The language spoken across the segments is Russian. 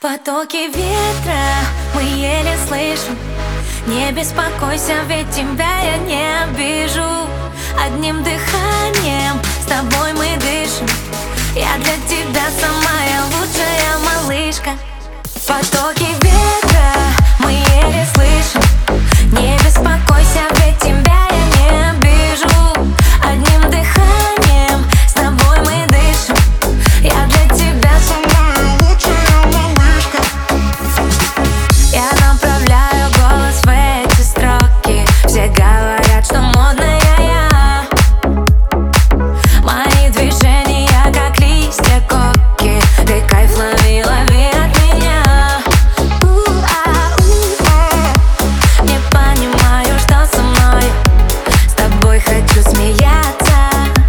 Потоки ветра мы еле слышим. Не беспокойся, ведь тебя я не обижу. Одним дыханием с тобой мы дышим. Я для тебя самая лучшая малышка. Потоки ветра мы еле слышим. Не беспокойся, ведь тебя я не обижу. Одним дыханием с тобой мы дышим. Я для тебя самая лучшая малышка. Я направляю голос в эти строки. Все говорят, что модная я. Мои движения как листья коки. Ты кайф лови, лови от меня. Не понимаю, что со мной. С тобой хочу смеяться.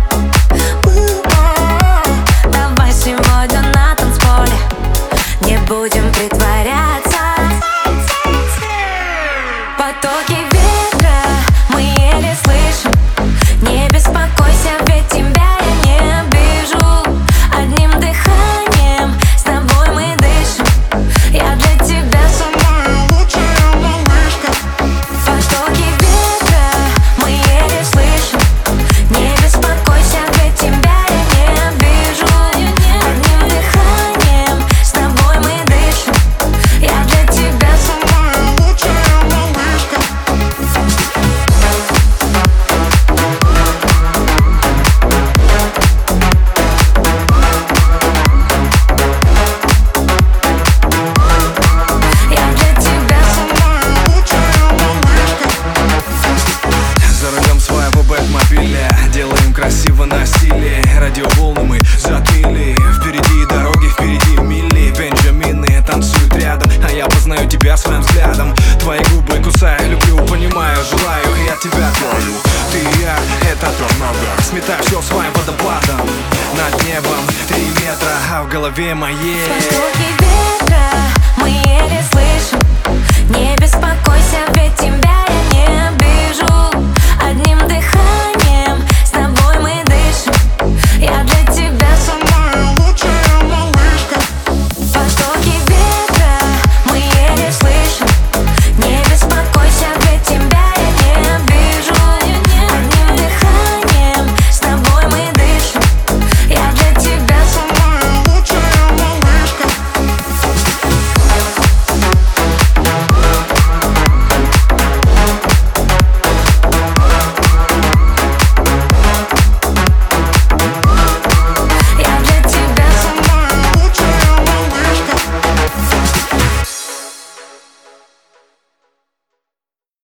Давай сегодня на танцполе не будем притворяться. Потоки ветра мы еле слышим. Не беспокойся, ведь тебя я не обижу. Одним дыханием с тобой мы дышим. Я для тебя самая лучшая малышка. Потоки ветра мы еле слышим. Не беспокойся, ведь тебя я не обижу. Одним дыханием с тобой мы дышим. Я для тебя самая лучшая малышка. Я для тебя самая лучшая малышка. За рулем своего бэтмобиля делаем красиво на стиле. Радиоволны мы затмили. Впереди дороги, впереди мили. Бенджамины танцуют рядом, а я познаю тебя своим взглядом. Твои губы кусаю, люблю, понимаю, желаю. Я тебя твою, ты и я, это то много. Сметаю все своим водопадом. Над небом 3 метра, а в голове моей Потоки